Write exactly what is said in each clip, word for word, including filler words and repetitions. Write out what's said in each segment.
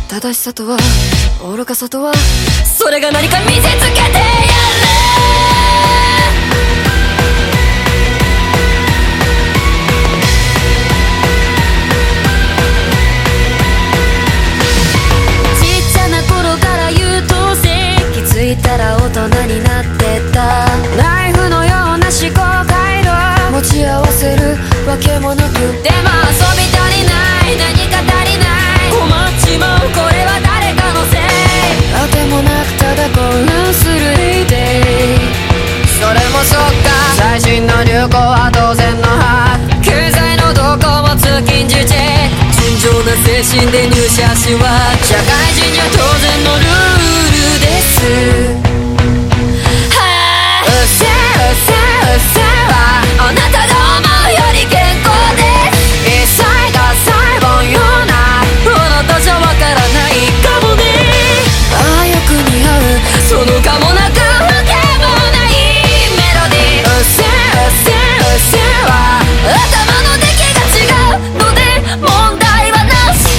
正しさとは愚かさとはそれが何か見せつけてやれ。ちっちゃな頃から優等生、気づいたら大人になってた。ナイフのような思考回路持ち合わせるわけもなく、でも遊び足りない何か足りない困っちまうこれは誰かのせい。あてもなくただ混乱するデイデイ。それもそっか最新の流行は当然の把握、経済の動向も通勤時チェック、純情な精神で入社しは社会人には当然のルールです。うっせえうっせえうっせえはあなたが思うより健康です。一切が細胞ようなあなたじゃわからないかもね。ああよく似合うそのかもなく不景もないメロディー。うっせえうっせえうっせえは頭の出来が違うので問題はなし。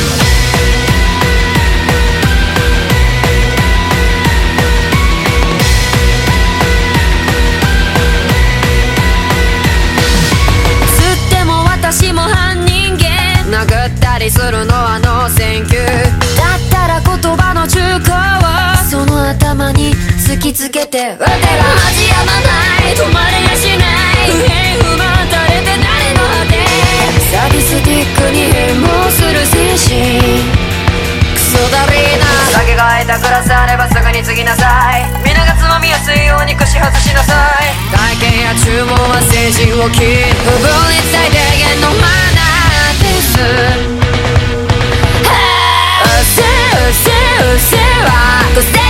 私も半人間殴ったりするのはノーセンキュー。だったら言葉の中古をその頭に突きつけて、腕が始やまない止まれやしない不平不満垂れて誰の果て。サディスティックに変貌する精神クソだりーな。酒が空いたグラスあればすぐに継ぎなさい。皆がつまみやすいように串外しなさい。体験や注文は精神を切る不分率最低限のマナーです。うっせえうっせえうっせえは